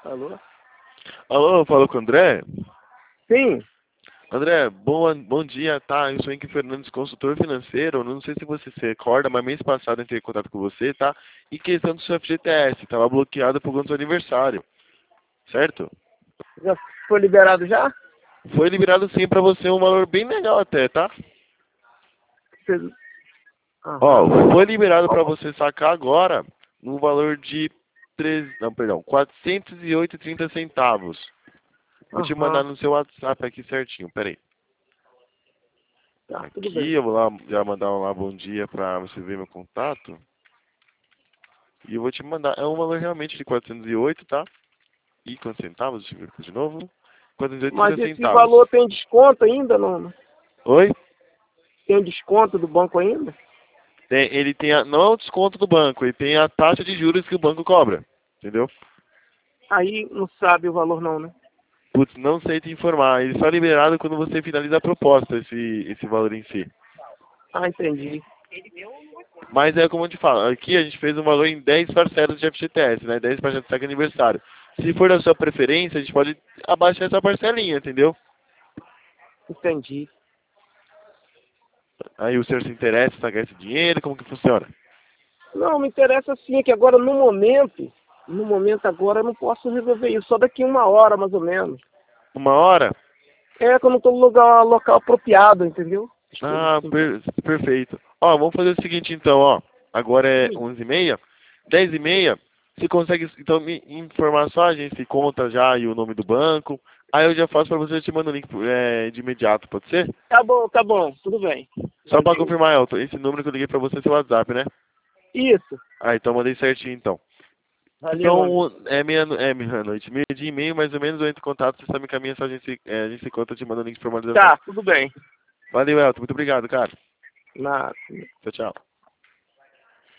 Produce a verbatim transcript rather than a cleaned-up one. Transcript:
Alô? Alô, falou com o André? Sim. André, bom, bom dia, tá? Eu sou Henrique Fernandes, consultor financeiro. Não sei se você se recorda, mas mês passado eu entrei em contato com você, tá? E questão do seu F G T S, estava bloqueado por conta do seu aniversário, certo? Já foi liberado já? Foi liberado sim pra você um valor bem legal até, tá? Você- Aham. Ó, foi liberado pra você sacar agora no valor de três, não, perdão, quatrocentos e oito e trinta centavos. Vou te mandar Aham. no seu WhatsApp aqui certinho, peraí. Tá, tudo Aqui bem. eu vou lá já mandar um lá bom dia pra você ver meu contato. E eu vou te mandar. É um valor realmente de quatrocentos e oito, tá? E quantos centavos? Deixa eu ver aqui de novo. quatrocentos e oito e Mas trinta esse centavos. valor tem desconto ainda? Não? Oi? Tem desconto do banco ainda? Tem, ele tem a, não é o desconto do banco, ele tem a taxa de juros que o banco cobra. Entendeu? Aí não sabe o valor não, né? Putz, não sei te informar. Ele só é liberado quando você finaliza a proposta, esse, esse valor em si. Ah, entendi. Mas é como eu te falo, aqui a gente fez um valor em dez parcelas de F G T S, né? dez parcelas de saque aniversário. Se for da sua preferência, a gente pode abaixar essa parcelinha, entendeu? Entendi. Aí o senhor se interessa em sacar esse dinheiro, como que funciona? Não, me interessa sim, que agora no momento, no momento agora eu não posso resolver isso, só daqui uma hora mais ou menos. Uma hora? É que eu não estou no lugar local apropriado, entendeu? Ah, per- perfeito. Ó, vamos fazer o seguinte então, ó. Agora é Sim. onze e meia, dez e meia. Você consegue então me informar só a agência e conta já e o nome do banco. Aí eu já faço pra você, eu te mando o link é, de imediato, pode ser? Tá bom, tá bom, tudo bem. Só pra Valeu. confirmar, Elton, esse número que eu liguei pra você é seu WhatsApp, né? Isso. Ah, então mandei certinho então. Valeu, André. Então, é meia, é meia-noite, meia dia e meio, mais ou menos, eu entro em contato, você só me encaminha essa agência, é, agência e conta, eu te mando o link de formalização. Tá, tudo bem. Valeu, Elton, muito obrigado, cara. Na, Tchau, tchau.